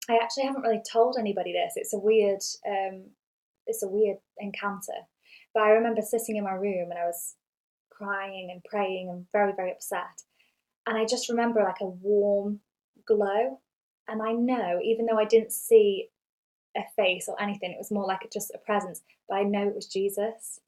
I actually haven't really told anybody this. It's a weird encounter. But I remember sitting in my room and I was crying and praying and very, very upset. And I just remember like a warm glow. And I know, even though I didn't see a face or anything, it was more like just a presence, but I know it was Jesus.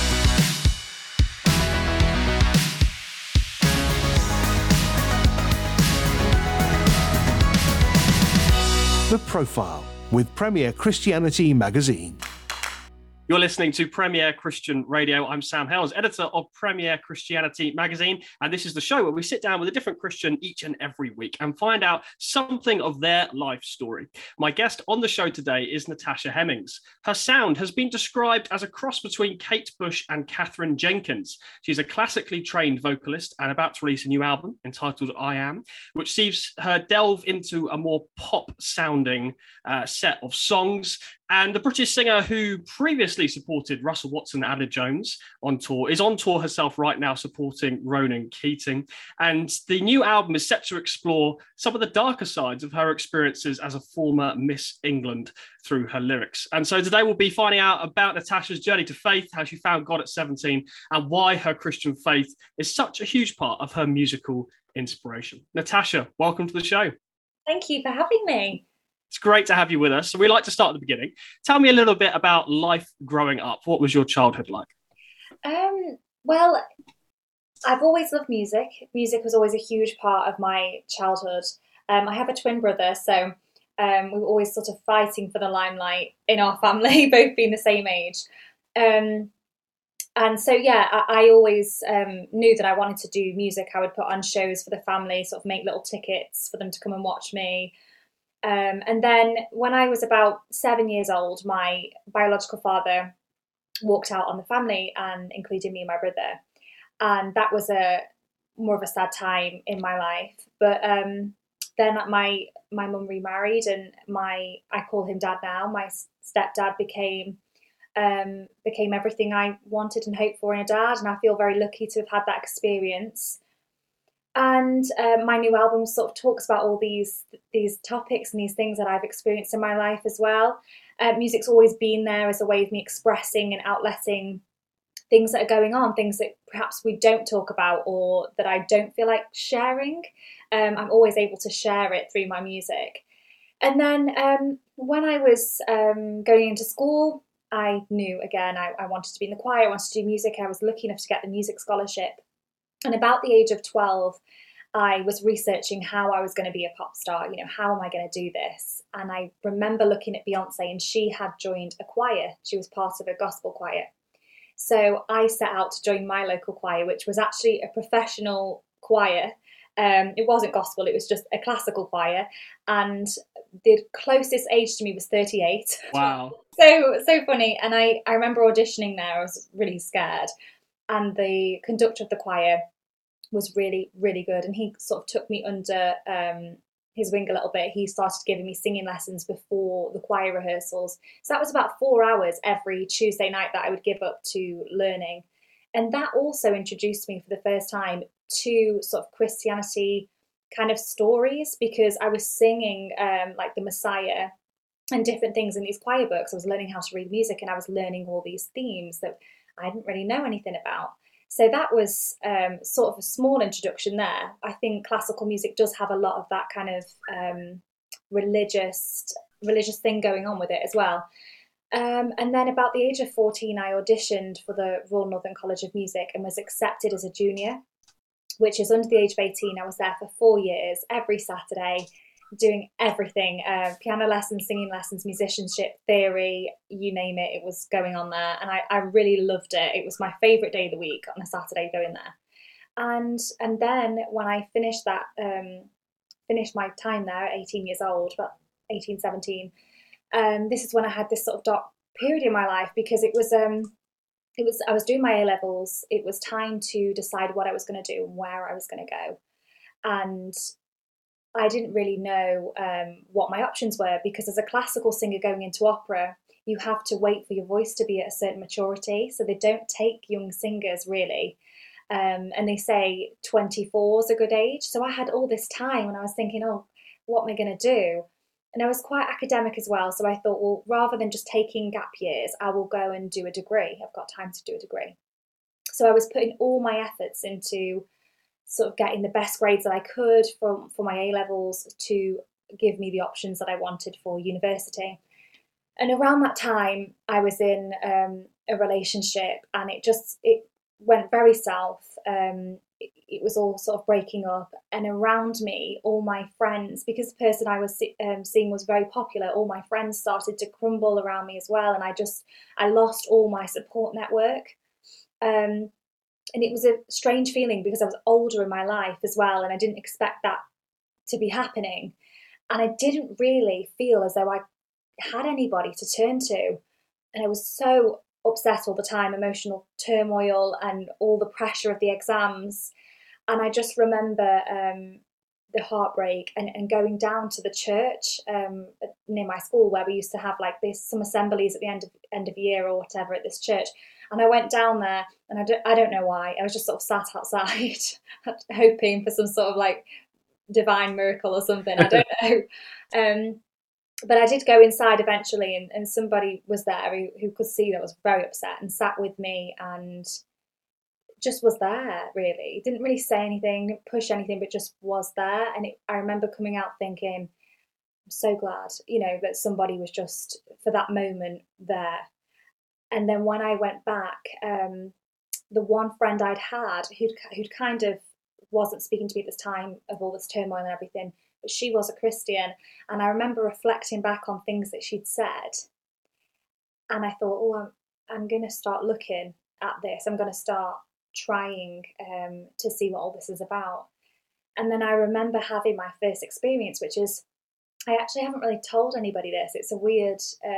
The Profile with Premier Christianity Magazine. You're listening to Premier Christian Radio. I'm Sam Hells, editor of Premier Christianity Magazine, and this is the show where we sit down with a different Christian each and every week and find out something of their life story. My guest on the show today is Natasha Hemmings. Her sound has been described as a cross between Kate Bush and Katherine Jenkins. She's a classically trained vocalist and about to release a new album entitled I Am, which sees her delve into a more pop-sounding set of songs. And the British singer who previously supported Russell Watson and Anna Jones on tour is on tour herself right now supporting Ronan Keating. And the new album is set to explore some of the darker sides of her experiences as a former Miss England through her lyrics. And so today we'll be finding out about Natasha's journey to faith, how she found God at 17, and why her Christian faith is such a huge part of her musical inspiration. Natasha, welcome to the show. Thank you for having me. It's great to have you with us. So we like to start at the beginning. Tell me a little bit about life growing up. What was your childhood like? Well, I've always loved music. Music was always a huge part of my childhood. I have a twin brother, so we were always sort of fighting for the limelight in our family, both being the same age. And so, yeah, I always knew that I wanted to do music. I would put on shows for the family, sort of make little tickets for them to come and watch me. And then when I was about 7 years old, my biological father walked out on the family and included me and my brother. And that was more of a sad time in my life. But then my mum remarried and I call him dad now. My stepdad became everything I wanted and hoped for in a dad. And I feel very lucky to have had that experience. And my new album sort of talks about all these topics and these things that I've experienced in my life as well. Music's always been there as a way of me expressing and outletting things that are going on, things that perhaps we don't talk about or that I don't feel like sharing. I'm always able to share it through my music. And then when I was going into school, I knew, again, I wanted to be in the choir, I wanted to do music. I was lucky enough to get the music scholarship. And about the age of 12, I was researching how I was going to be a pop star. You know, how am I going to do this? And I remember looking at Beyonce, and she had joined a choir. She was part of a gospel choir. So I set out to join my local choir, which was actually a professional choir. It wasn't gospel, it was just a classical choir. And the closest age to me was 38. Wow. So funny. And I remember auditioning there. I was really scared. And the conductor of the choir was really, really good. And he sort of took me under his wing a little bit. He started giving me singing lessons before the choir rehearsals. So that was about 4 hours every Tuesday night that I would give up to learning. And that also introduced me for the first time to sort of Christianity kind of stories, because I was singing like the Messiah and different things in these choir books. I was learning how to read music, and I was learning all these themes that I didn't really know anything about. So that was sort of a small introduction there. I think classical music does have a lot of that kind of religious thing going on with it as well. And then about the age of 14, I auditioned for the Royal Northern College of Music and was accepted as a junior, which is under the age of 18. I was there for 4 years, every Saturday, doing everything, piano lessons, singing lessons, musicianship, theory, you name it, it was going on there. And I really loved it. It was my favourite day of the week on a Saturday going there. And then when I finished my time there at 18 years old, about 18, 17, this is when I had this sort of dark period in my life, because I was doing my A-levels. It was time to decide what I was going to do and where I was going to go. And I didn't really know what my options were, because as a classical singer going into opera, you have to wait for your voice to be at a certain maturity. So they don't take young singers really. And they say 24 is a good age. So I had all this time and I was thinking, oh, what am I going to do? And I was quite academic as well. So I thought, well, rather than just taking gap years, I will go and do a degree. I've got time to do a degree. So I was putting all my efforts into sort of getting the best grades that I could for my A levels to give me the options that I wanted for university. And around that time, I was in a relationship, and it went very south. It was all sort of breaking up, and around me, all my friends, because the person I was seeing was very popular, all my friends started to crumble around me as well, and I lost all my support network. And it was a strange feeling because I was older in my life as well, and I didn't expect that to be happening. And I didn't really feel as though I had anybody to turn to. And I was so upset all the time, emotional turmoil and all the pressure of the exams. And I just remember the heartbreak and going down to the church near my school, where we used to have like some assemblies at the end of year or whatever at this church. And I went down there, and I don't know why. I was just sort of sat outside, hoping for some sort of like divine miracle or something. I don't know. But I did go inside eventually, and somebody was there who could see that I was very upset and sat with me and just was there, really. Didn't really say anything, didn't push anything, but just was there. And I remember coming out thinking, I'm so glad, that somebody was just, for that moment, there. And then when I went back, the one friend I'd had who'd kind of wasn't speaking to me at this time of all this turmoil and everything, but she was a Christian. And I remember reflecting back on things that she'd said. And I thought, oh, I'm going to start looking at this. I'm going to start trying to see what all this is about. And then I remember having my first experience, which is, I actually haven't really told anybody this. It's a weird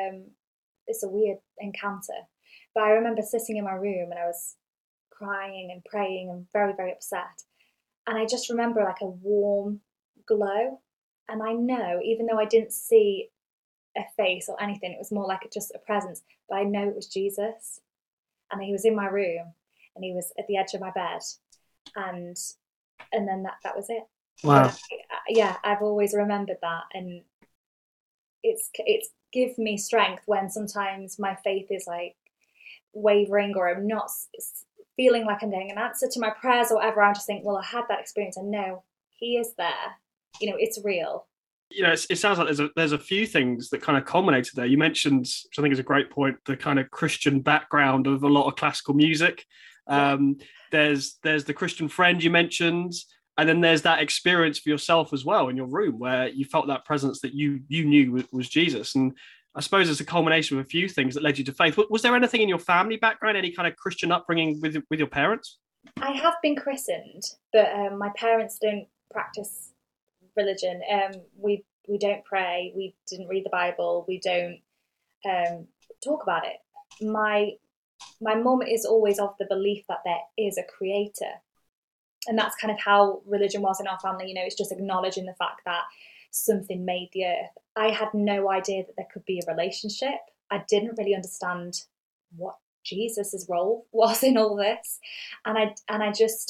encounter. But I remember sitting in my room, and I was crying and praying and very, very upset. And I just remember like a warm glow. And I know, even though I didn't see a face or anything, it was more like just a presence, but I know it was Jesus. And he was in my room, and he was at the edge of my bed. And then that was it. Wow. Yeah, I've always remembered that. And it's give me strength when sometimes my faith is like wavering, or I'm not feeling like I'm getting an answer to my prayers or whatever. I just think, well, I had that experience. I know he is there. It's real. It sounds like there's a few things that kind of culminated there. You mentioned, which I think is a great point, the kind of Christian background of a lot of classical music. There's the Christian friend you mentioned, and then there's that experience for yourself as well in your room where you felt that presence that you knew was Jesus. And I suppose it's a culmination of a few things that led you to faith. Was there anything in your family background, any kind of Christian upbringing with your parents? I have been christened, but my parents don't practice religion. We don't pray. We didn't read the Bible. We don't talk about it. My mum is always of the belief that there is a creator. And that's kind of how religion was in our family. It's just acknowledging the fact that something made the earth. I had no idea that there could be a relationship. I didn't really understand what Jesus's role was in all this. And I just,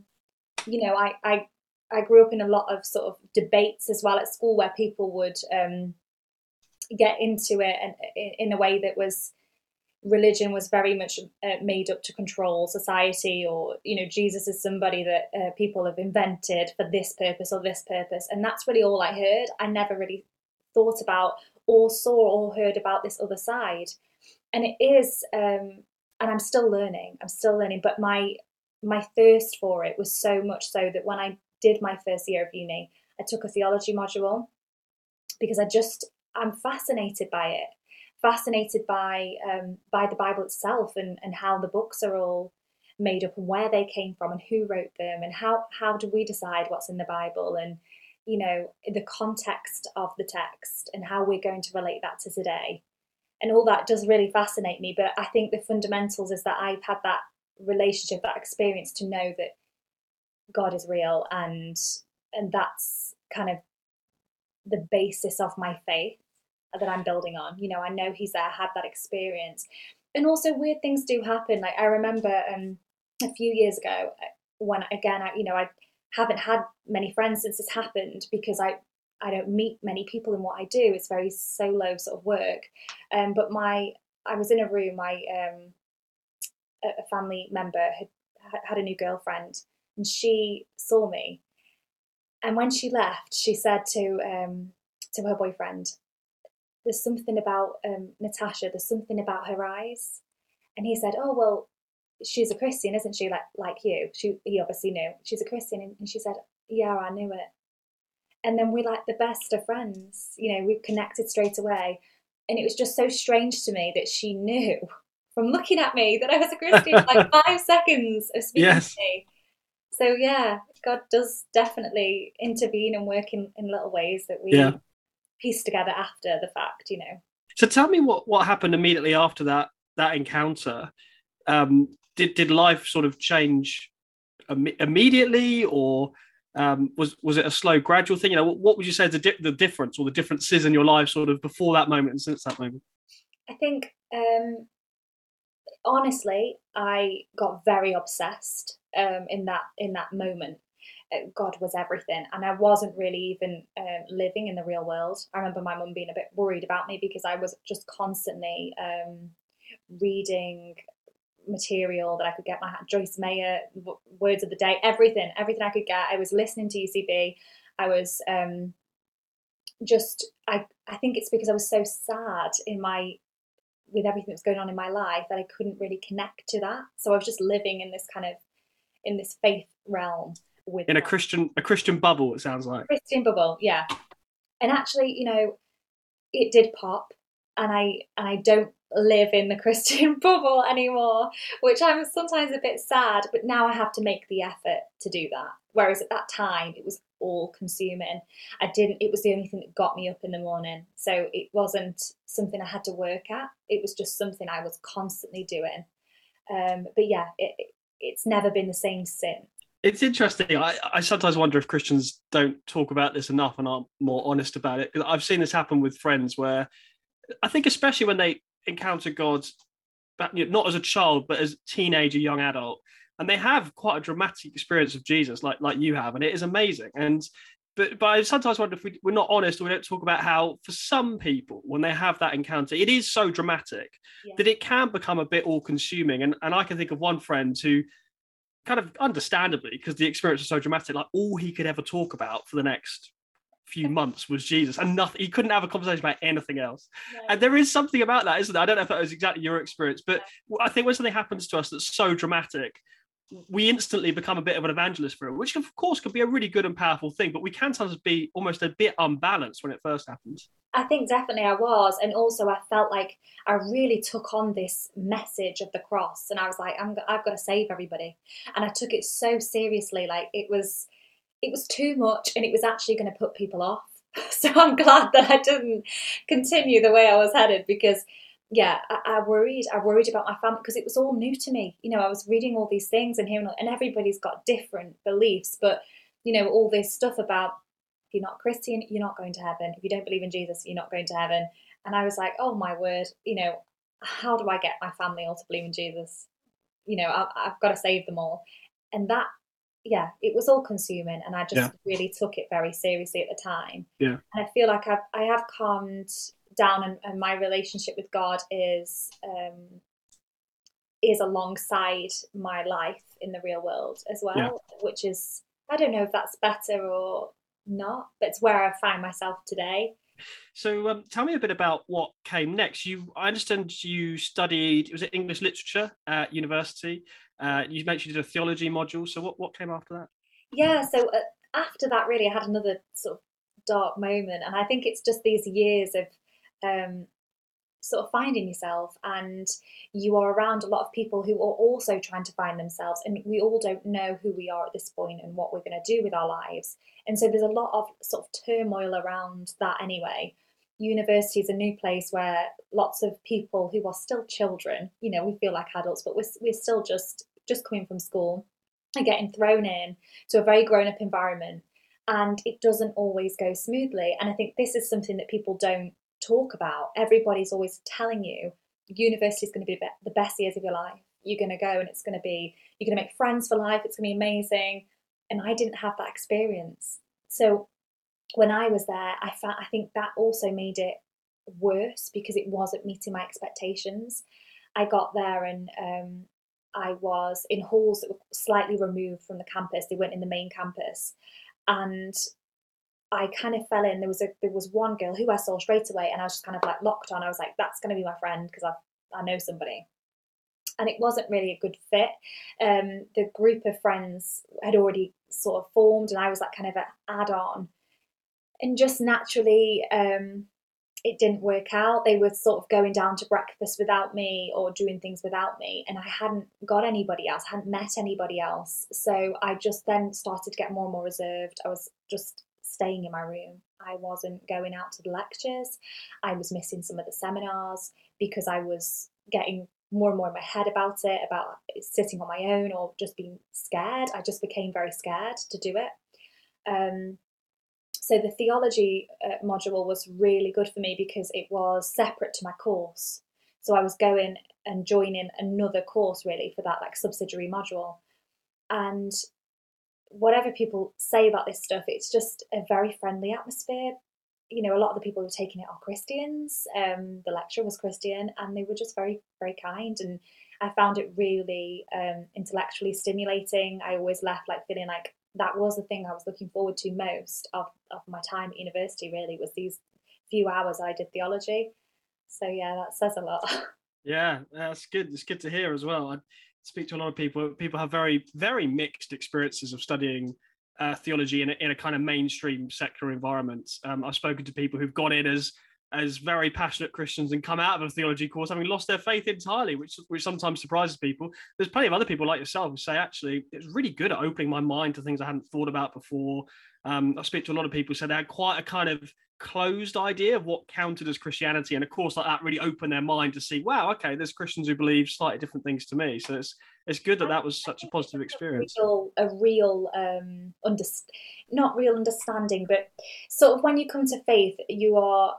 I grew up in a lot of sort of debates as well at school, where people would get into it and in a way that was, religion was very much made up to control society, or Jesus is somebody that people have invented for this purpose or this purpose. And that's really all I heard. I never really thought about or saw or heard about this other side. And it is, and I'm still learning, but my thirst for it was so much so that when I did my first year of uni, I took a theology module because I'm fascinated by it. Fascinated by the Bible itself and how the books are all made up and where they came from and who wrote them, and how do we decide what's in the Bible, and the context of the text and how we're going to relate that to today. And all that does really fascinate me. But I think the fundamentals is that I've had that relationship, that experience to know that God is real, and that's kind of the basis of my faith that I'm building on. I know he's there, I had that experience. And also weird things do happen. Like I remember a few years ago when, again, I haven't had many friends since this happened, because I I don't meet many people in what I do. It's very solo sort of work. But I was in a room. A family member had a new girlfriend, and she saw me. And when she left, she said to her boyfriend, "There's something about Natasha. There's something about her eyes." And he said, "Oh well, she's a Christian, isn't she? Like you." He obviously knew she's a Christian, and she said, "Yeah, I knew it." And then we're like the best of friends. We connected straight away, and it was just so strange to me that she knew from looking at me that I was a Christian. Like 5 seconds of speaking Yes. to me. So yeah, God does definitely intervene and work in little ways that we piece together after the fact. So tell me what happened immediately after that encounter. Did life sort of change immediately, or was it a slow, gradual thing? What would you say is the difference or the differences in your life sort of before that moment and since that moment? I think honestly, I got very obsessed in that moment. God was everything, and I wasn't really even living in the real world. I remember my mum being a bit worried about me because I was just constantly reading material that I could get my hand. Joyce Meyer, Words of the Day, everything I could get. I was listening to UCB. I was I think it's because I was so sad with everything that was going on in my life that I couldn't really connect to that. So I was just living in this faith realm with in a Christian bubble, it sounds like. Christian bubble, yeah. And actually, it did pop, and I don't live in the Christian bubble anymore, which I'm sometimes a bit sad, but now I have to make the effort to do that. Whereas at that time it was all consuming. It was the only thing that got me up in the morning. So it wasn't something I had to work at. It was just something I was constantly doing. But yeah, it's never been the same since. It's interesting. I sometimes wonder if Christians don't talk about this enough and aren't more honest about it. I've seen this happen with friends where I think especially when they encounter God, not as a child, but as a teenager, young adult, and they have quite a dramatic experience of Jesus like you have, and it is amazing. But I sometimes wonder if we're not honest, or we don't talk about how for some people, when they have that encounter, it is so dramatic that it can become a bit all-consuming. And I can think of one friend who kind of understandably, because the experience was so dramatic, like all he could ever talk about for the next few months was Jesus, and nothing. He couldn't have a conversation about anything else. No. And there is something about that, isn't there? I don't know if that was exactly your experience, but I think when something happens to us that's so dramatic, we instantly become a bit of an evangelist for it, which of course could be a really good and powerful thing, but we can sometimes be almost a bit unbalanced when it first happens. I think definitely I was. And also I felt like I really took on this message of the cross, and I was like, I've got to save everybody. And I took it so seriously. Like it was too much, and it was actually going to put people off. So I'm glad that I didn't continue the way I was headed, because yeah, I worried about my family, because it was all new to me. I was reading all these things and hearing, and everybody's got different beliefs, but all this stuff about, if you're not Christian, you're not going to heaven. If you don't believe in Jesus, you're not going to heaven. And I was like, oh my word, how do I get my family all to believe in Jesus? I've got to save them all. And that, yeah, it was all consuming, and I just really took it very seriously at the time. Yeah. And I feel like I have calmed down, and my relationship with God is alongside my life in the real world as well, which is, I don't know if that's better or not, but it's where I find myself today. So tell me a bit about what came next. I understand you studied, was it English literature at university? You mentioned you did a theology module. So what came after that? Yeah, so after that, really, I had another sort of dark moment. And I think it's just these years of sort of finding yourself, and you are around a lot of people who are also trying to find themselves, and we all don't know who we are at this point and what we're going to do with our lives. And so there's a lot of sort of turmoil around that anyway. University is a new place where lots of people who are still children, we feel like adults, but we're still just coming from school and getting thrown in to a very grown-up environment, and it doesn't always go smoothly. And I think this is something that people don't talk about. Everybody's always telling you university is going to be the best years of your life. You're going to go, and you're going to make friends for life. It's going to be amazing. And I didn't have that experience. So when I was there, I think that also made it worse because it wasn't meeting my expectations. I got there and I was in halls that were slightly removed from the campus. They weren't in the main campus, and I kind of fell in. There was one girl who I saw straight away, and I was just kind of like locked on. I was like, that's going to be my friend because I know somebody. And it wasn't really a good fit. The group of friends had already sort of formed, and I was like kind of an add-on. And just naturally, it didn't work out. They were sort of going down to breakfast without me or doing things without me, and I hadn't got anybody else, hadn't met anybody else. So I just then started to get more and more reserved. I was just staying in my room. I wasn't going out to the lectures. I was missing some of the seminars because I was getting more and more in my head about it, about sitting on my own or just being scared. I just became very scared to do it. So the theology module was really good for me because it was separate to my course. So I was going and joining another course really for that like subsidiary module. And whatever people say about this stuff, it's just a very friendly atmosphere. You know, a lot of the people who were taking it are Christians. The lecturer was Christian, and they were just very, very kind. And I found it really intellectually stimulating. I always left like feeling like that was the thing I was looking forward to most of my time at university, really, was these few hours I did theology. So yeah, that says a lot. Yeah, that's good. It's good to hear as well. I speak to a lot of people. People have very, very mixed experiences of studying theology in a kind of mainstream secular environment. I've spoken to people who've gone in as very passionate Christians and come out of a theology course having lost their faith entirely, which sometimes surprises people. There's plenty of other people like yourself who say, actually, it's really good at opening my mind to things I hadn't thought about before. I speak to a lot of people who said they had quite a kind of closed idea of what counted as Christianity, and a course like that really opened their mind to see, wow, okay, there's Christians who believe slightly different things to me. So it's good that was such a positive experience. Not real understanding, but sort of when you come to faith, you are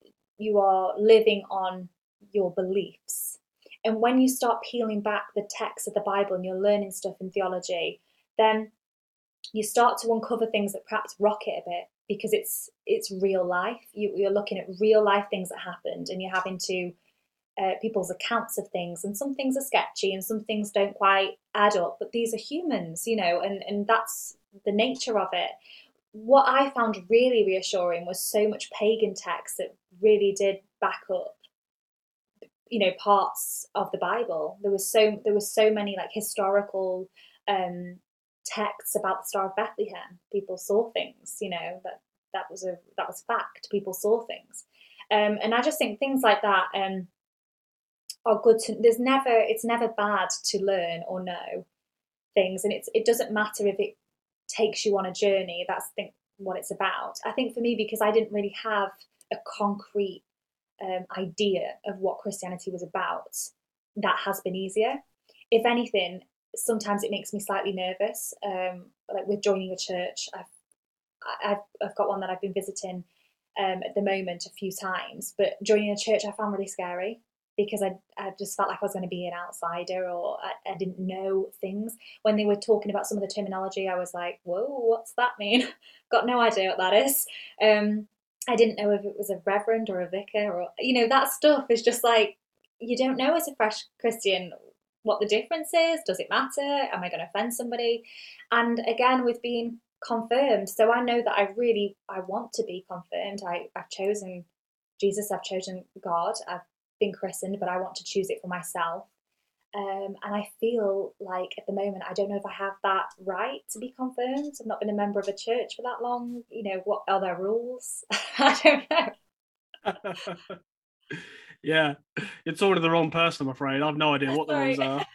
living on your beliefs. And when you start peeling back the text of the Bible and you're learning stuff in theology, then you start to uncover things that perhaps rock it a bit, because it's real life. You're looking at real life things that happened, and you're having to people's accounts of things, and some things are sketchy and some things don't quite add up, but these are humans, you know, and that's the nature of it. What I found really reassuring was so much pagan text that really did back up, you know, parts of the Bible. There was so many like historical texts about the Star of Bethlehem. People saw things, you know, that was fact. People saw things, and I just think things like that are good to. It's never bad to learn or know things, and it doesn't matter if it takes you on a journey. That's what it's about. I think for me, because I didn't really have a concrete idea of what Christianity was about, that has been easier. If anything, sometimes it makes me slightly nervous. Like with joining a church, I've got one that I've been visiting at the moment a few times, but joining a church I found really scary, because I just felt like I was going to be an outsider, or I didn't know things. When they were talking about some of the terminology, I was like, whoa, what's that mean? Got no idea what that is. I didn't know if it was a reverend or a vicar, or, you know, that stuff is just like, you don't know as a fresh Christian what the difference is. Does it matter? Am I going to offend somebody? And again, with being confirmed, so I know that I want to be confirmed. I've chosen Jesus, I've chosen God, I've been christened, but I want to choose it for myself. And I feel like at the moment, I don't know if I have that right to be confirmed. I've not been a member of a church for that long. You know, what are their rules? I don't know. Yeah, you're talking to the wrong person, I'm afraid. I've no idea what the rules are.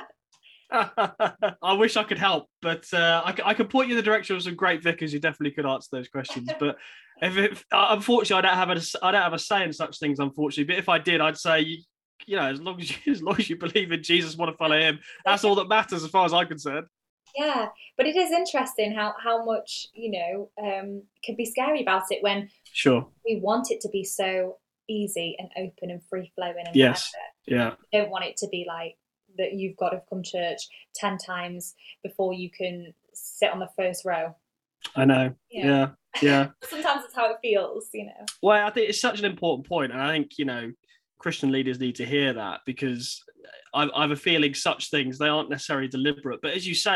I wish I could help, but I could point you in the direction of some great vicars who definitely could answer those questions. But unfortunately, I don't have a say in such things, unfortunately. But if I did, I'd say, you know, as long as you believe in Jesus, want to follow him, that's all that matters as far as I'm concerned. Yeah, but it is interesting how much, you know, can be scary about it when sure we want it to be so easy and open and free flowing and yes whatever. Yeah, We don't want it to be like that you've got to come church 10 times before you can sit on the first row. I know. Yeah. Yeah. Sometimes it's how it feels, you know. Well, I think it's such an important point, and I think Christian leaders need to hear that, because I have a feeling such things, they aren't necessarily deliberate. But as you say,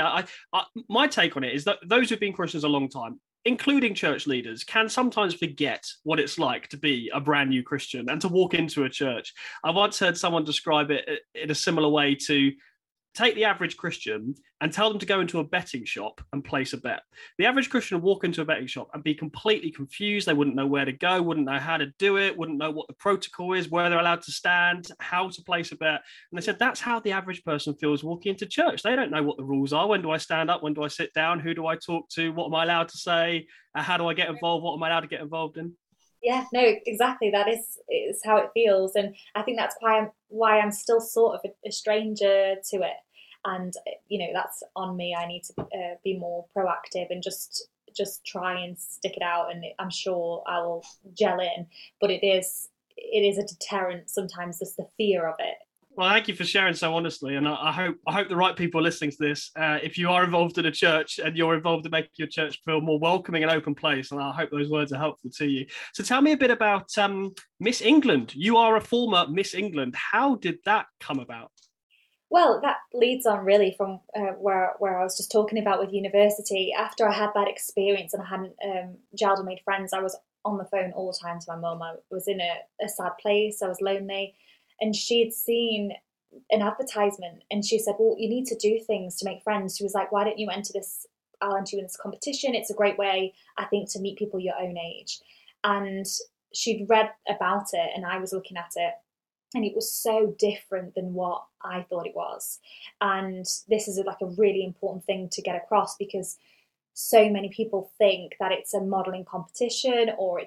my take on it is that those who've been Christians a long time, including church leaders, can sometimes forget what it's like to be a brand new Christian and to walk into a church. I once heard someone describe it in a similar way to take the average Christian and tell them to go into a betting shop and place a bet. The average Christian would walk into a betting shop and be completely confused. They wouldn't know where to go, wouldn't know how to do it, wouldn't know what the protocol is, where they're allowed to stand, how to place a bet. And they said that's how the average person feels walking into church. They don't know what the rules are. When do I stand up? When do I sit down? Who do I talk to? What am I allowed to say? How do I get involved? What am I allowed to get involved in? Yeah, no, exactly. That is how it feels, and I think that's why I'm still sort of a stranger to it. And that's on me. I need to be more proactive and just try and stick it out. And I'm sure I will gel in. But it is a deterrent sometimes, just the fear of it. Well, thank you for sharing so honestly, and I hope the right people are listening to this. If you are involved in a church and you're involved in making your church feel more welcoming and open place, and I hope those words are helpful to you. So, tell me a bit about Miss England. You are a former Miss England. How did that come about? Well, that leads on really from where I was just talking about with university. After I had that experience and I hadn't gelled and made friends, I was on the phone all the time to my mum. I was in a sad place. I was lonely, and she'd seen an advertisement, and she said, "Well, you need to do things to make friends." She was like, "Why don't you enter this? I'll enter you in this competition. It's a great way, I think, to meet people your own age." And she'd read about it, and I was looking at it, and it was so different than what I thought it was. And this is like a really important thing to get across, because so many people think that it's a modeling competition, or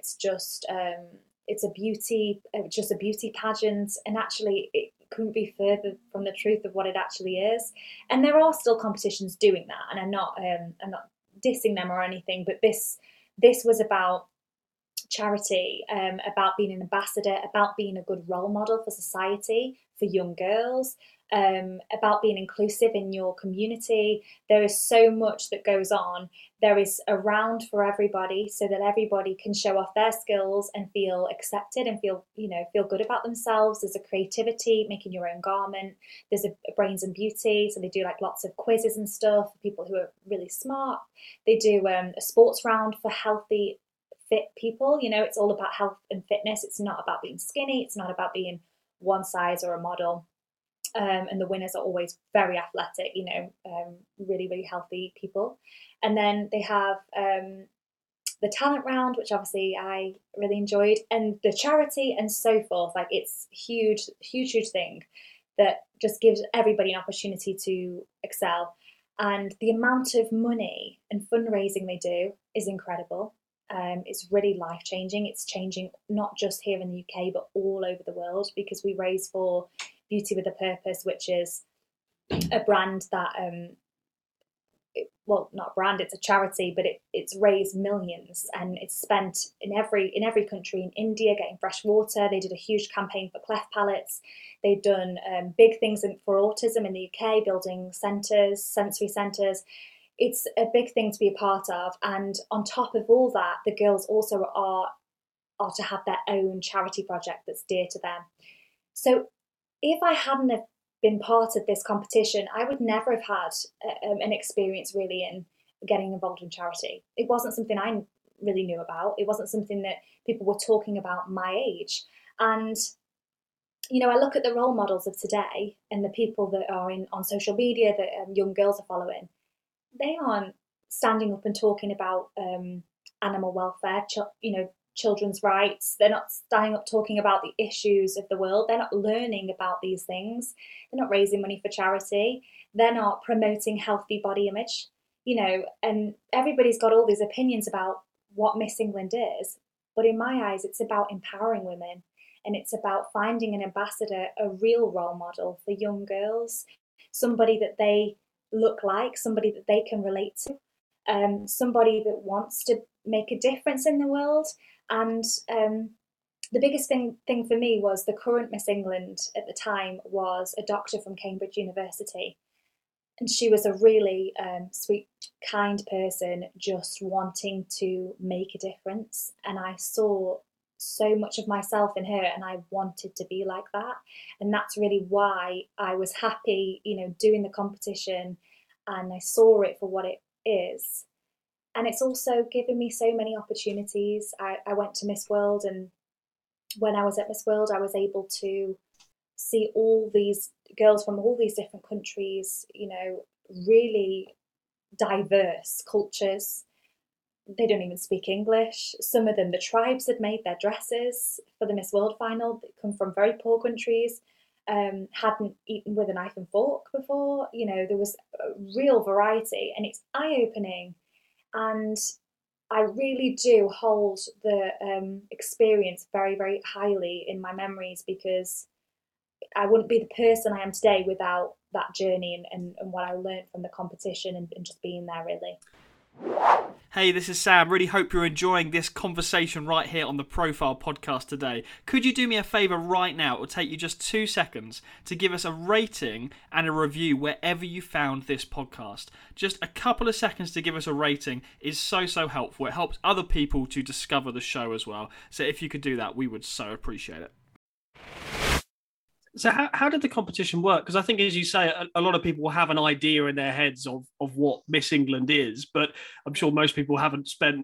it's just a beauty pageant, and actually it couldn't be further from the truth of what it actually is. And there are still competitions doing that, and I'm not dissing them or anything, but this was about charity, about being an ambassador, about being a good role model for society, for young girls, about being inclusive in your community. There is so much that goes on. There is a round for everybody, so that everybody can show off their skills and feel accepted and feel good about themselves. There's a creativity, making your own garment. There's a brains and beauty, so they do like lots of quizzes and stuff for people who are really smart. They do a sports round for healthy, fit people. It's all about health and fitness. It's not about being skinny. It's not about being one size or a model. And the winners are always very athletic, really, really healthy people. And then they have the talent round, which obviously I really enjoyed, and the charity and so forth. Like, it's huge, huge, huge thing that just gives everybody an opportunity to excel. And the amount of money and fundraising they do is incredible. It's really life-changing. It's changing not just here in the UK, but all over the world, because we raise for Beauty with a Purpose, which is a brand that, not a brand, it's a charity, but it's raised millions, and it's spent in every country. In India, getting fresh water. They did a huge campaign for cleft palates. They've done big things for autism in the UK, building sensory centres. It's a big thing to be a part of. And on top of all that, the girls also are to have their own charity project that's dear to them. So if I hadn't have been part of this competition, I would never have had an experience really in getting involved in charity. It wasn't something I really knew about. It wasn't something that people were talking about my age. And I look at the role models of today and the people that are on social media that young girls are following. They aren't standing up and talking about animal welfare, children's rights. They're not standing up talking about the issues of the world. They're not learning about these things. They're not raising money for charity. They're not promoting healthy body image, and everybody's got all these opinions about what Miss England is. But in my eyes, it's about empowering women, and it's about finding an ambassador, a real role model for young girls, somebody that they look like, somebody that they can relate to, somebody that wants to make a difference in the world. And the biggest thing for me was the current Miss England at the time was a doctor from Cambridge University. And she was a really sweet, kind person, just wanting to make a difference. And I saw so much of myself in her, and I wanted to be like that. And that's really why I was happy, doing the competition, and I saw it for what it is. And it's also given me so many opportunities. I went to Miss World, and when I was at Miss World, I was able to see all these girls from all these different countries, really diverse cultures. They don't even speak English. Some of them, the tribes had made their dresses for the Miss World final. They come from very poor countries, hadn't eaten with a knife and fork before. There was a real variety, and it's eye-opening. And I really do hold the experience very, very highly in my memories, because I wouldn't be the person I am today without that journey and what I learned from the competition and just being there, really. Hey, this is Sam. Really hope you're enjoying this conversation right here on the Profile podcast today. Could you do me a favour right now? It will take you just 2 seconds to give us a rating and a review wherever you found this podcast. Just a couple of seconds to give us a rating is so helpful. It helps other people to discover the show as well. So if you could do that, we would so appreciate it. So how did the competition work? Because I think, as you say, a lot of people have an idea in their heads of what Miss England is, but I'm sure most people haven't spent,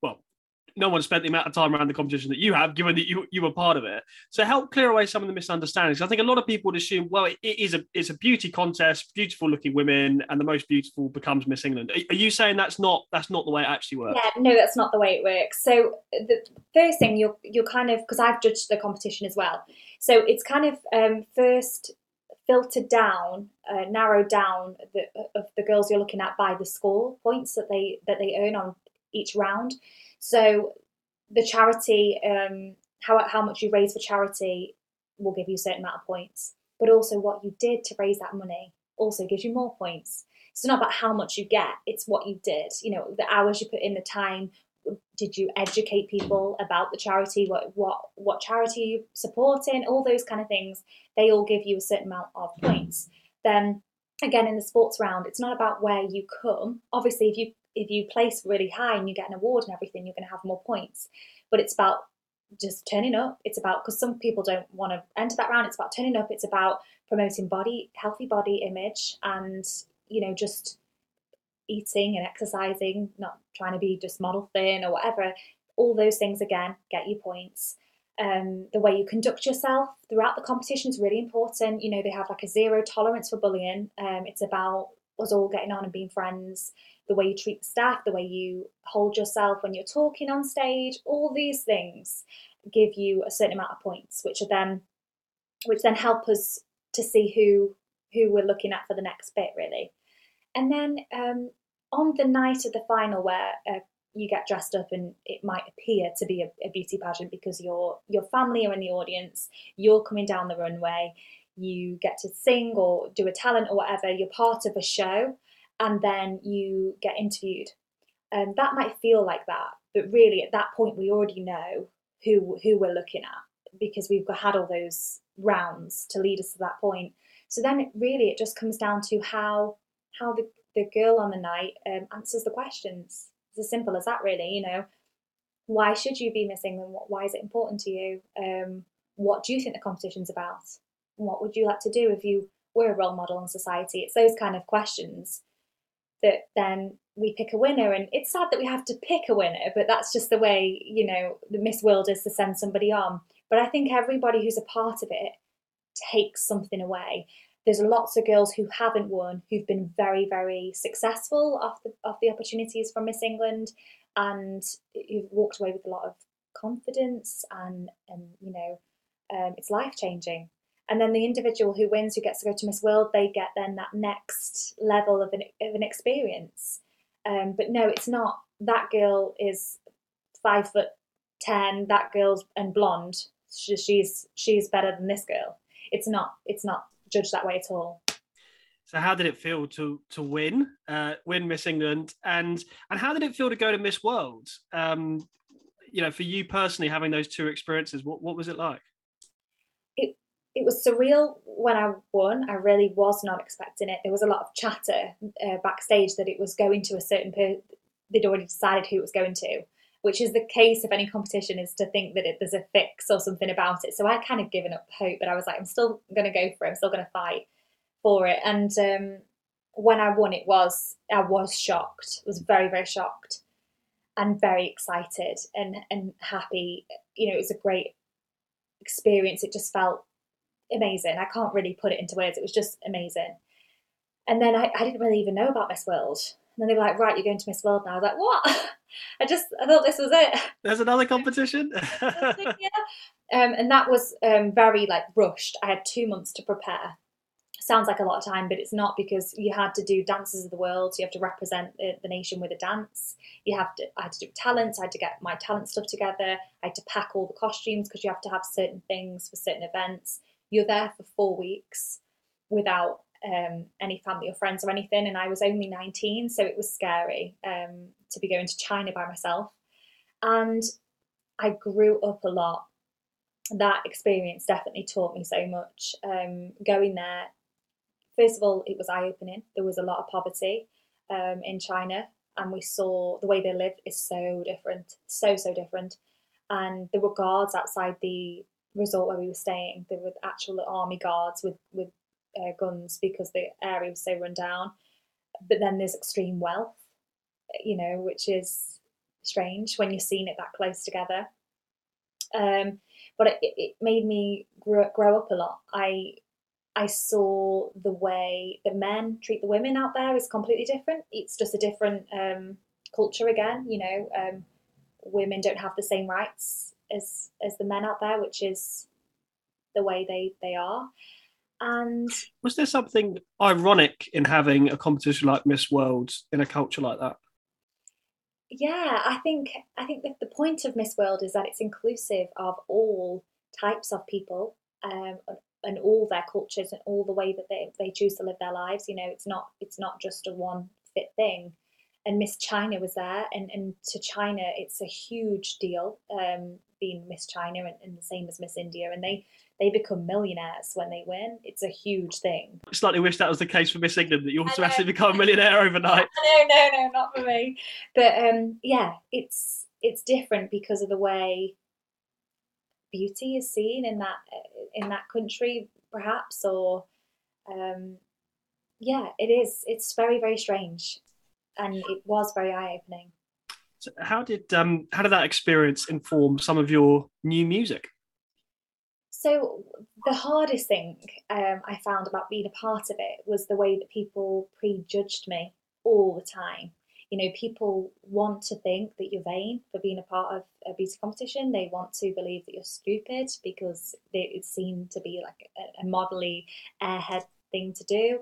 no one spent the amount of time around the competition that you have, given that you were part of it. So help clear away some of the misunderstandings. I think a lot of people would assume, it's a beauty contest, beautiful looking women, and the most beautiful becomes Miss England. Are you saying that's not the way it actually works? Yeah, no, that's not the way it works. So the first thing, you're kind of, because I've judged the competition as well, so it's kind of first filtered down, narrowed down of the girls you're looking at by the score points that they earn on each round. So the charity, how much you raise for charity will give you a certain amount of points, but also what you did to raise that money also gives you more points. It's not about how much you get, it's what you did. The hours you put in, the time. Did you educate people about the charity? What charity you supporting? All those kind of things. They all give you a certain amount of points. Then again, in the sports round, it's not about where you come. Obviously, if you place really high and you get an award and everything, you're going to have more points. But it's about just turning up. It's about, because some people don't want to enter that round, it's about turning up. It's about promoting healthy body image, and just eating and exercising, not trying to be just model thin or whatever. All those things, again, get you points. The way you conduct yourself throughout the competition is really important. They have like a zero tolerance for bullying. It's about us all getting on and being friends. The way you treat the staff, the way you hold yourself when you're talking on stage, all these things give you a certain amount of points, which then help us to see who we're looking at for the next bit, really. And then on the night of the final, where you get dressed up and it might appear to be a beauty pageant because your family are in the audience, you're coming down the runway, you get to sing or do a talent or whatever, you're part of a show, and then you get interviewed. And that might feel like that, but really at that point we already know who we're looking at, because we've had all those rounds to lead us to that point. So then it just comes down to how the girl on the night answers the questions. It's as simple as that, really. Why should you be Miss England? Why is it important to you? What do you think the competition's about? What would you like to do if you were a role model in society? It's those kind of questions that then we pick a winner. And it's sad that we have to pick a winner, but that's just the way, the Miss World is, to send somebody on. But I think everybody who's a part of it takes something away. There's lots of girls who haven't won, who've been very, very successful off the opportunities from Miss England, and who've walked away with a lot of confidence, and it's life-changing. And then the individual who wins, who gets to go to Miss World, they get then that next level of an experience. But no, it's not. That girl is 5'10". That girl's and blonde. She's better than this girl. It's not judged that way at all. So how did it feel to win Miss England, and how did it feel to go to Miss World? For you personally, having those two experiences, what was it like? it was surreal when I won. I really was not expecting it. There was a lot of chatter backstage that it was going to a certain they'd already decided who it was going to, which is the case of any competition, is to think that there's a fix or something about it. So I kind of given up hope, but I was like, I'm still going to go for it. I'm still going to fight for it. And when I won, I was shocked. I was very, very shocked and very excited and happy. You know, it was a great experience. It just felt amazing. I can't really put it into words. It was just amazing. And then I didn't really even know about Miss World. And then they were like, right, you're going to Miss World now. I was like, what? I thought this was it. There's another competition? Like, yeah. And that was very rushed. I had 2 months to prepare. Sounds like a lot of time, but it's not, because you had to do dances of the world. So you have to represent the nation with a dance. I had to do talents. I had to get my talent stuff together. I had to pack all the costumes, because you have to have certain things for certain events. You're there for 4 weeks without any family or friends or anything. And I was only 19, so it was scary to be going to China by myself. And I grew up a lot. That experience definitely taught me so much. Going there, first of all, it was eye-opening. There was a lot of poverty in China, and we saw the way they live is so different, so different. And there were guards outside the resort where we were staying. There were actual army guards with guns, because the area was so run down. But then there's extreme wealth, you know, which is strange when you're seeing it that close together. But it made me grow up a lot. I saw the way that men treat the women out there is completely different. It's just a different culture again. You know, women don't have the same rights as the men out there, which is the way they are. And was there something ironic in having a competition like Miss World in a culture like that? Yeah, I think that the point of Miss World is that it's inclusive of all types of people, and all their cultures and all the way that they choose to live their lives. You know, it's not just a one fit thing. And Miss China was there, and to China it's a huge deal, being Miss China, and the same as Miss India, and they become millionaires when they win. It's a huge thing. I slightly wish that was the case for Miss England, that you automatically become a millionaire overnight. No, not for me. But yeah, it's different because of the way beauty is seen in that country, perhaps, or yeah, it is. It's very, very strange, and it was very eye-opening. So how did that experience inform some of your new music? So the hardest thing I found about being a part of it was the way that people prejudged me all the time. You know, people want to think that you're vain for being a part of a beauty competition. They want to believe that you're stupid because it seemed to be like a modelly airhead thing to do.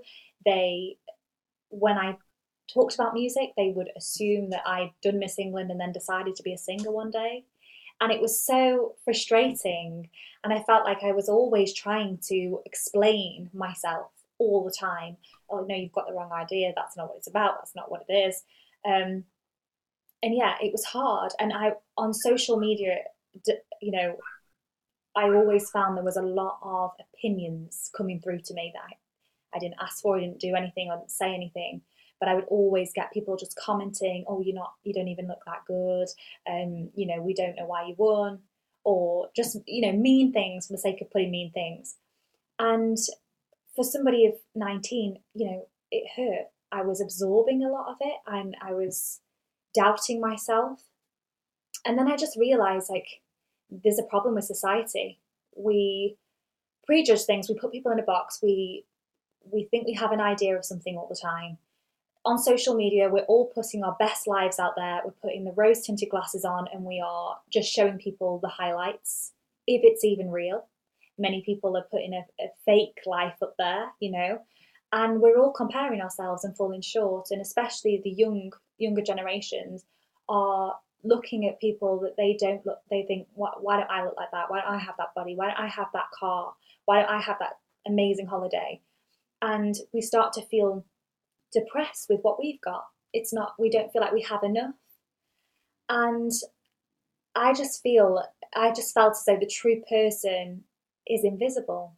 When I talked about music, they would assume that I'd done Miss England and then decided to be a singer one day. And it was so frustrating. And I felt like I was always trying to explain myself all the time. Oh, no, you've got the wrong idea. That's not what it's about. That's not what it is. And yeah, it was hard. And on social media, you know, I always found there was a lot of opinions coming through to me that I didn't ask for. I didn't do anything. I didn't say anything. But I would always get people just commenting, oh, you don't even look that good. You know, we don't know why you won. Or just, you know, mean things for the sake of putting mean things. And for somebody of 19, you know, it hurt. I was absorbing a lot of it, and I was doubting myself. And then I just realized, like, there's a problem with society. We prejudge things. We put people in a box. We think we have an idea of something all the time. On social media, we're all putting our best lives out there. We're putting the rose-tinted glasses on, and we are just showing people the highlights, if it's even real. Many people are putting a fake life up there, you know, and we're all comparing ourselves and falling short. And especially the younger generations are looking at people that they don't look. They think, why don't I look like that? Why don't I have that body? Why don't I have that car? Why don't I have that amazing holiday? And we start to feel depressed with what we've got. We don't feel like we have enough. And I just felt as though the true person is invisible.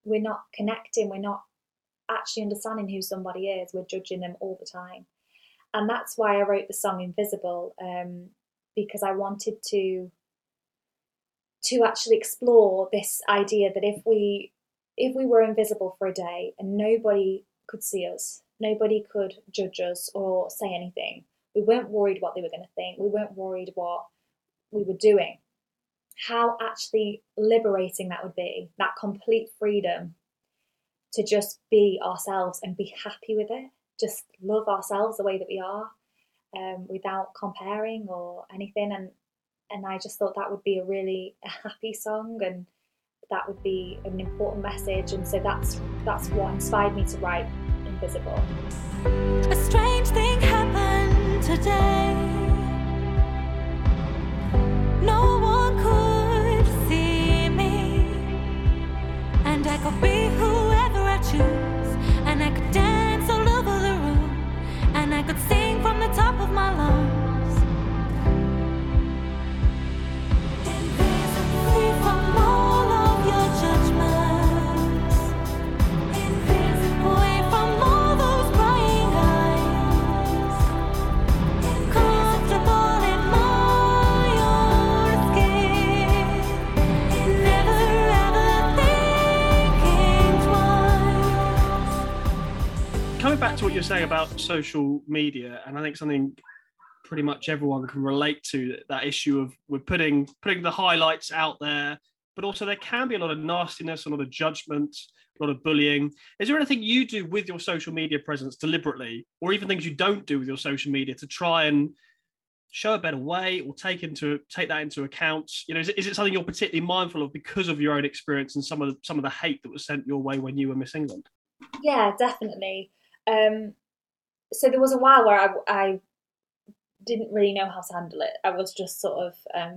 we're not connecting, we're not actually understanding who somebody is, we're judging them all the time. And that's why I wrote the song Invisible, because I wanted to actually explore this idea that if we were invisible for a day and nobody could see us, nobody could judge us or say anything, we weren't worried what they were going to think, we weren't worried what we were doing, how actually liberating that would be, that complete freedom to just be ourselves and be happy with it, just love ourselves the way that we are, without comparing or anything. And I just thought that would be a happy song, and that would be an important message. And so that's what inspired me to write Invisible. A strange thing happened today. No one could see me, and I could be whoever I choose, and I could dance all over the room, and I could sing from the top of my lungs. Free from all of your judgments, away from all those prying eyes, comfortable in my own skin, never ever thinking twice. Coming back to what you're saying about social media, and I think something pretty much everyone can relate to, that issue of we're putting the highlights out there, but also there can be a lot of nastiness, a lot of judgment, a lot of bullying. Is there anything you do with your social media presence deliberately, or even things you don't do with your social media to try and show a better way or take that into account? You know, is it something you're particularly mindful of because of your own experience and some of the hate that was sent your way when you were Miss England? Yeah, definitely. So there was a while where I didn't really know how to handle it. I was just sort of,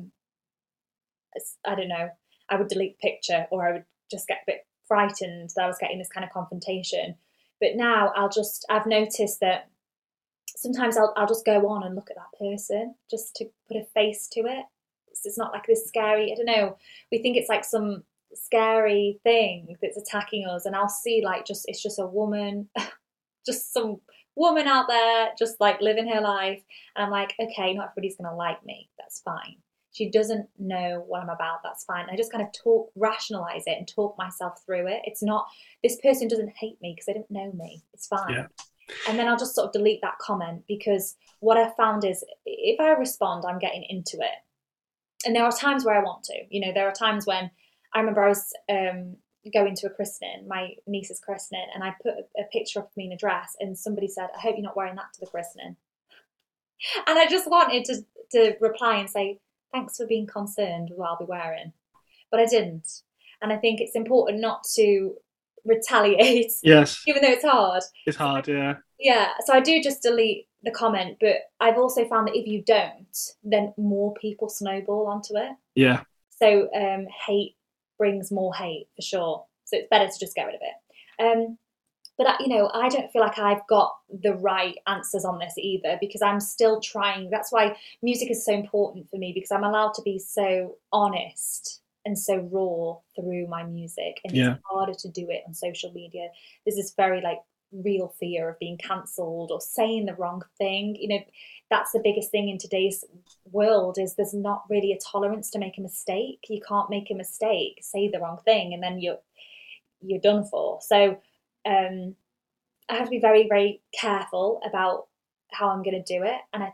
I don't know, I would delete the picture, or I would just get a bit frightened that I was getting this kind of confrontation. But now I've noticed that sometimes I'll just go on and look at that person just to put a face to it. It's not like this scary, I don't know, we think it's like some scary thing that's attacking us, and I'll see like it's just a woman, just some woman out there just like living her life, and I'm like, okay, not everybody's gonna like me, that's fine. She doesn't know what I'm about, that's fine. I just kind of rationalize it and talk myself through it. It's not, this person doesn't hate me because they don't know me, it's fine. Yeah. And then I'll just sort of delete that comment, because what I've found is if I respond, I'm getting into it. And there are times where I want to, there are times when I remember I was going to a christening, my niece's christening, and I put a picture of me in a dress, and somebody said, I hope you're not wearing that to the christening. And I just wanted to reply and say, thanks for being concerned with what I'll be wearing. But I didn't. And I think it's important not to retaliate. Yes. Even though it's hard. It's hard, yeah. Yeah. So I do just delete the comment, but I've also found that if you don't, then more people snowball onto it. Yeah. So hate brings more hate for sure. So it's better to just get rid of it. But I don't feel like I've got the right answers on this either, because I'm still trying. That's why music is so important for me, because I'm allowed to be so honest and so raw through my music, and It's harder to do it on social media. There's this very real fear of being cancelled or saying the wrong thing. That's the biggest thing in today's world, is there's not really a tolerance to make a mistake. You can't make a mistake, say the wrong thing, and then you're done for. So I have to be very, very careful about how I'm going to do it. And I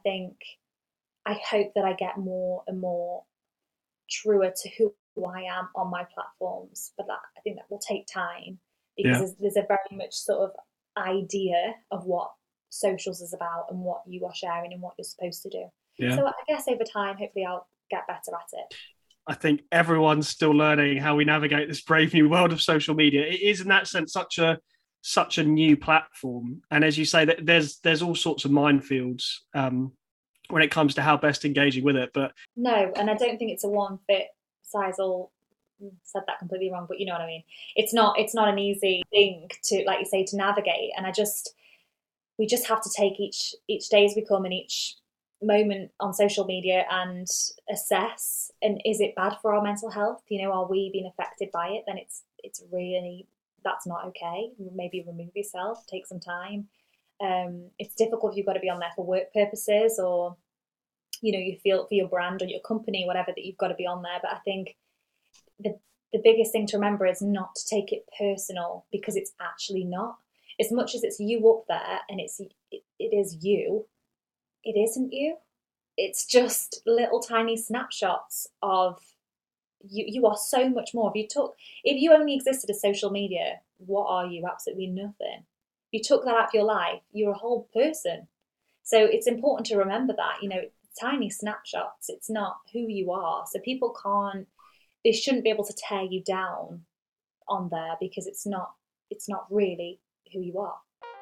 hope that I get more and more truer to who I am on my platforms. But I think that will take time, because there's a very much sort of idea of what socials is about and what you are sharing and what you're supposed to do. Yeah. So I guess over time, hopefully I'll get better at it. I think everyone's still learning how we navigate this brave new world of social media. It is in that sense such a new platform, and as you say, that there's all sorts of minefields when it comes to how best engaging with it. But no, and I don't think it's a one fit size all. Said that completely wrong, but you know what I mean. It's not an easy thing to, like you say, to navigate. And we just have to take each day as we come, and each moment on social media, and assess, and is it bad for our mental health? Are we being affected by it? Then it's really that's not okay. Maybe remove yourself, take some time. It's difficult if you've got to be on there for work purposes, or you feel for your brand or your company, whatever, that you've got to be on there. But I think the biggest thing to remember is not to take it personal, because it's actually not. As much as it's you up there and it is you, it isn't you. It's just little tiny snapshots of you. You are so much more. If you only existed as social media, what are you? Absolutely nothing. If you took that out of your life, you're a whole person. So it's important to remember that, tiny snapshots, it's not who you are. So people they shouldn't be able to tear you down on there, because it's not really who you are.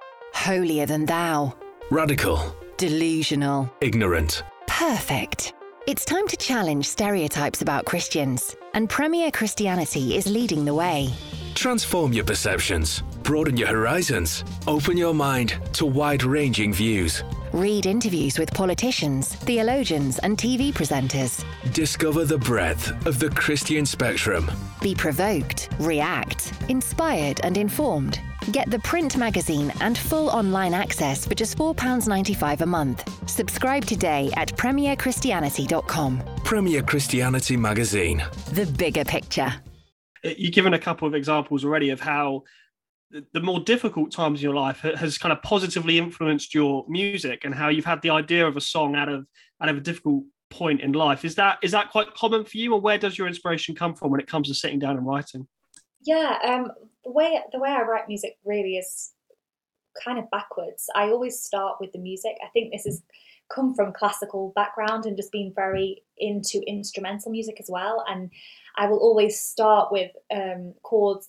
Holier than thou. Radical. Delusional. Ignorant. Perfect. It's time to challenge stereotypes about Christians, and Premier Christianity is leading the way. Transform your perceptions. Broaden your horizons. Open your mind to wide-ranging views. Read interviews with politicians, theologians, and TV presenters. Discover the breadth of the Christian spectrum. Be provoked, react, inspired, and informed. Get the print magazine and full online access for just £4.95 a month. Subscribe today at premierchristianity.com. Premier Christianity Magazine. The bigger picture. You've given a couple of examples already of how the more difficult times in your life has kind of positively influenced your music, and how you've had the idea of a song out of a difficult point in life. Is that quite common for you, or where does your inspiration come from when it comes to sitting down and writing? Yeah, the way I write music really is kind of backwards. I always start with the music. I think this has come from classical background and just being very into instrumental music as well. And I will always start with chords,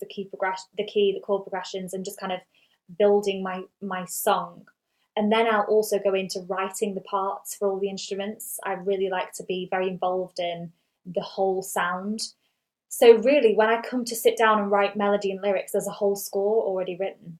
the chord progressions, and just kind of building my song. And then I'll also go into writing the parts for all the instruments. I really like to be very involved in the whole sound. So really, when I come to sit down and write melody and lyrics, there's a whole score already written.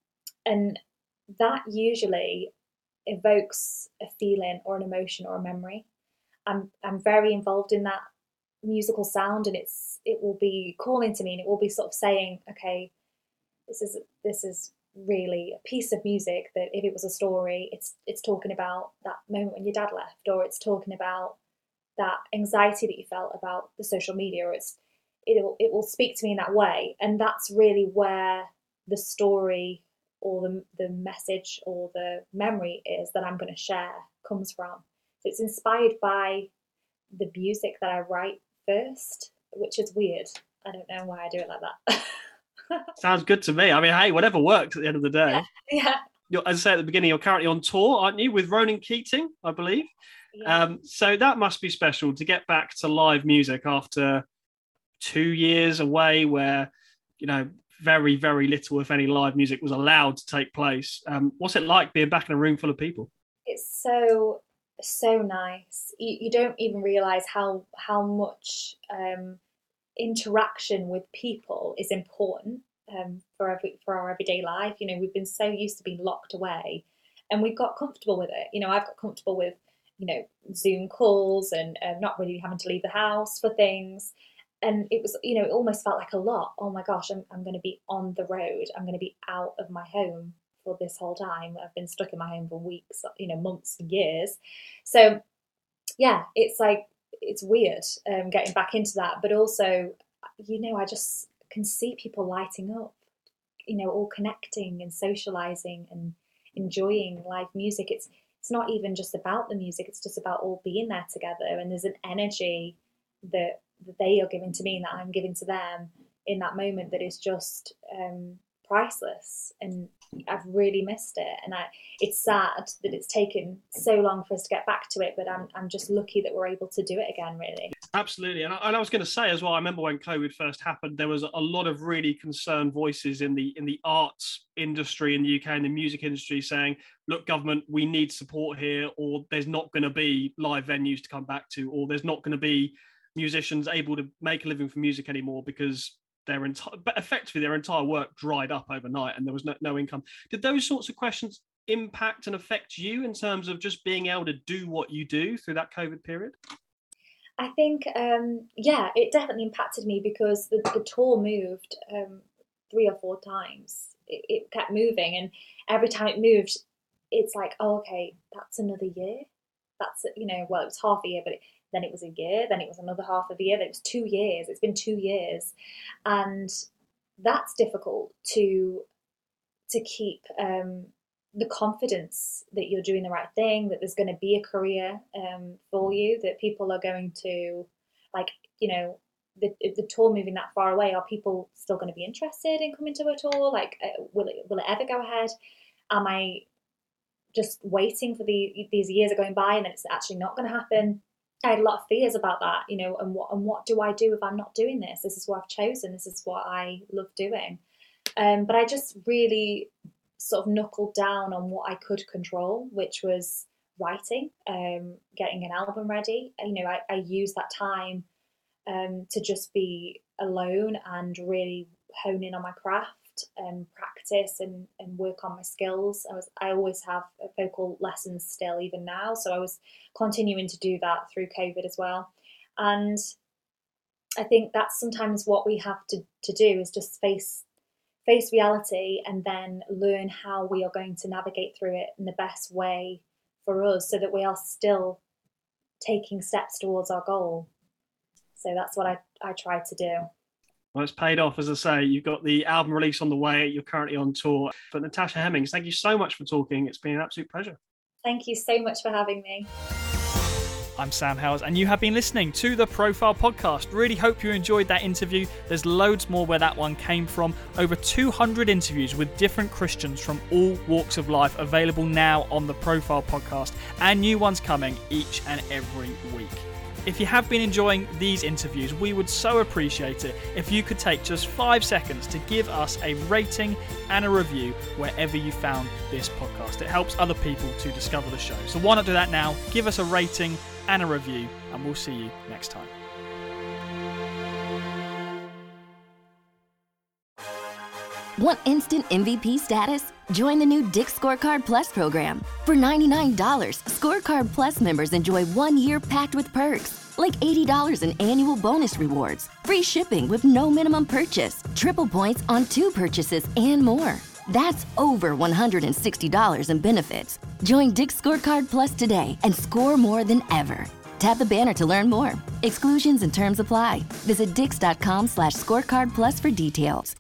And that usually evokes a feeling or an emotion or a memory. I'm very involved in that musical sound, and it will be calling to me, and it will be sort of saying, okay, this is really a piece of music that, if it was a story, it's talking about that moment when your dad left, or it's talking about that anxiety that you felt about the social media, or it will speak to me in that way. And that's really where the story or the message or the memory is that I'm going to share comes from. So it's inspired by the music that I write first, which is weird. I don't know why I do it like that. Sounds good to me. I mean, hey, whatever works at the end of the day. Yeah. As I said at the beginning, you're currently on tour, aren't you, with Ronan Keating, I believe? Yeah. So that must be special to get back to live music after 2 years away, where, very, very little, if any, live music was allowed to take place. What's it like being back in a room full of people? It's so nice. You don't even realise how much interaction with people is important for our everyday life. We've been so used to being locked away, and we've got comfortable with it. I've got comfortable with Zoom calls and not really having to leave the house for things. And it was, it almost felt like a lot. Oh my gosh, I'm going to be on the road. I'm going to be out of my home for this whole time. I've been stuck in my home for weeks, months, years. So yeah, it's weird getting back into that. But also, I just can see people lighting up, all connecting and socializing and enjoying live music. It's not even just about the music. It's just about all being there together. And there's an energy that they are giving to me and that I'm giving to them in that moment that is just priceless. And I've really missed it. And it's sad that it's taken so long for us to get back to it, but I'm just lucky that we're able to do it again, really. Absolutely. And I was going to say as well, I remember when COVID first happened, there was a lot of really concerned voices in the arts industry in the UK and the music industry saying, look, government, we need support here, or there's not going to be live venues to come back to, or there's not going to be musicians able to make a living from music anymore, because effectively their entire work dried up overnight and there was no income. Did those sorts of questions impact and affect you in terms of just being able to do what you do through that COVID period? I think, it definitely impacted me, because the tour moved 3 or 4 times. It kept moving, and every time it moved, it's like, oh, okay, that's another year. That's, well, it was half a year, but then it was a year, then it was another half of a year, then it was 2 years. It's been 2 years. And that's difficult to keep the confidence that you're doing the right thing, that there's going to be a career for you, that people are going to, like, the tour moving that far away, are people still going to be interested in coming to a tour? Like, will it ever go ahead? Am I just waiting for these years are going by and then it's actually not going to happen? I had a lot of fears about that, and what do I do if I'm not doing this? This is what I've chosen. This is what I love doing. But I just really sort of knuckled down on what I could control, which was writing, getting an album ready. I used that time to just be alone and really hone in on my craft and practice and work on my skills. I always have vocal lessons still, even now, so I was continuing to do that through COVID as well. And I think that's sometimes what we have to do, is just face reality and then learn how we are going to navigate through it in the best way for us, so that we are still taking steps towards our goal. So that's what I tried to do. Well, it's paid off, as I say. You've got the album release on the way. You're currently on tour. But Natasha Hemmings, thank you so much for talking. It's been an absolute pleasure. Thank you so much for having me. I'm Sam Howes, and you have been listening to the Profile Podcast. Really hope you enjoyed that interview. There's loads more where that one came from. Over 200 interviews with different Christians from all walks of life available now on the Profile Podcast, and new ones coming each and every week. If you have been enjoying these interviews, we would so appreciate it if you could take just 5 seconds to give us a rating and a review wherever you found this podcast. It helps other people to discover the show. So why not do that now? Give us a rating and a review, and we'll see you next time. Want instant MVP status? Join the new Dick's Scorecard Plus program. For $99, Scorecard Plus members enjoy 1 year packed with perks, like $80 in annual bonus rewards, free shipping with no minimum purchase, triple points on 2 purchases, and more. That's over $160 in benefits. Join Dick's Scorecard Plus today and score more than ever. Tap the banner to learn more. Exclusions and terms apply. Visit dix.com/scorecard plus for details.